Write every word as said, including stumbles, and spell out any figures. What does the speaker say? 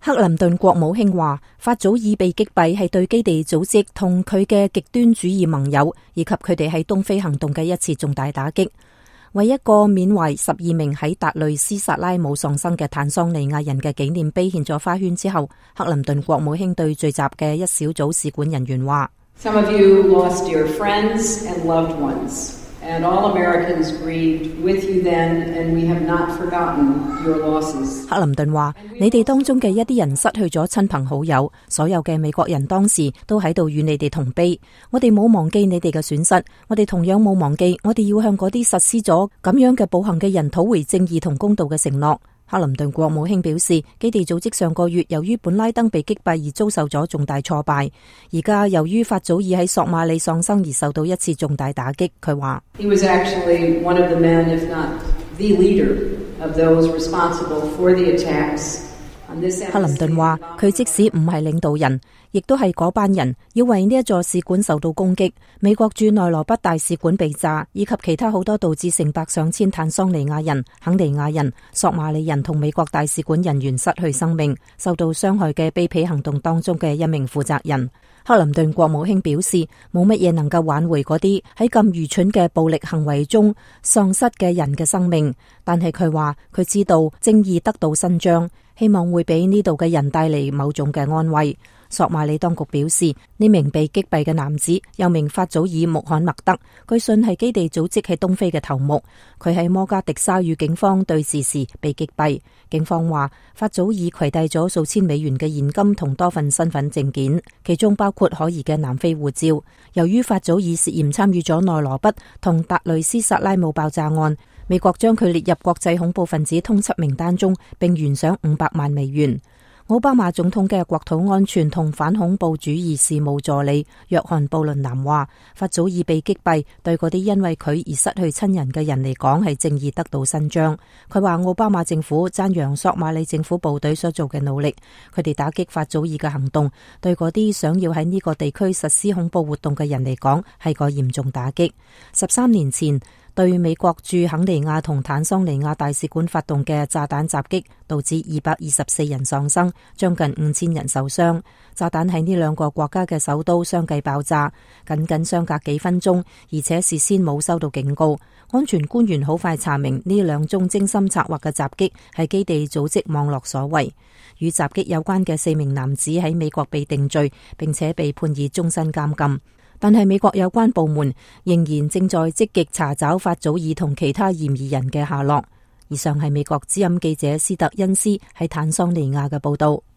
克林頓國務卿話，法祖爾被擊斃係對基地組織同佢嘅極端主義盟友以及佢哋喺東非行動嘅一次重大打擊。為一個緬懷十二名喺達累斯薩拉姆喪生嘅坦桑尼亞人嘅紀念碑獻咗花圈之後，克林頓國務卿對聚集嘅一小組使館人員話 ：Some of you lost dear friends and loved ones.And all Americans grieved with you then, and we have not forgotten your losses. 克林頓話：你哋當中嘅一啲人失去咗親朋好友，所有嘅美國人當時都喺度與你哋同悲。我哋冇忘記你哋嘅損失，我哋同樣冇忘記，我哋要向嗰啲實施咗咁樣嘅暴行嘅人討回正義同公道嘅承諾。克林頓國務卿表示，基地組織上個月由於本拉登被擊斃而遭受咗重大挫敗，而家由於法祖爾喺索馬里喪生而受到一次重大打擊。佢話 ：He was actually one of the men, if not the leader, of those responsible for the attacks. 克林頓話：佢即使唔係領導人，亦都係嗰班人，要為呢一座使館受到攻擊，美國駐內羅畢大使館被炸，以及其他好多導致成百上千坦桑尼亞人、肯尼亞人、索馬里人同美國大使館人員失去生命、受到傷害嘅卑鄙行動當中嘅一名負責人。克林頓國務卿表示，冇乜嘢能夠挽回嗰啲喺咁愚蠢嘅暴力行為中喪失嘅人嘅生命，但係佢話佢知道正義得到伸張，希望會俾呢度嘅人帶嚟某種嘅安慰。索馬里當局表示，呢名被擊斃嘅男子又名法祖爾穆罕默德，據信係基地組織喺東非嘅頭目。佢喺摩加迪沙與警方對峙時被擊斃。警方話，法祖爾攜帶咗數千美元嘅現金同多份身份證件，其中包括可疑嘅南非護照。由於法祖爾涉嫌參與咗內羅畢同達累斯薩拉姆爆炸案，美國將佢列入國際恐怖分子通緝名單中，並懸賞五百萬美元。奧巴馬總統嘅國土安全同反恐怖主義事務助理約翰布倫南話，法祖爾被擊斃對嗰啲因為佢而失去親人嘅人嚟講係正義得到伸張。佢話奧巴馬政府讚揚索馬里政府部隊所做嘅努力，佢哋打擊法祖爾嘅行動對嗰啲想要喺呢個地區實施恐怖活動嘅人嚟講係個嚴重打擊。十三年前對美國駐肯尼亞同坦桑尼亞大使館發動嘅炸彈襲擊，導致二百二十四人喪生，將近五千人受傷。炸彈喺呢兩個國家嘅首都相繼爆炸，僅僅相隔幾分鐘，而且事先冇收到警告。安全官員好快查明呢兩宗精心策劃嘅襲擊係基地組織網絡所為。與襲擊有關嘅四名男子喺美國被定罪，並且被判以終身監禁。但係美國有關部門仍然正在積極查找法祖爾同其他嫌疑人嘅下落。以上係美國之音記者斯特恩斯喺坦桑尼亞嘅報道。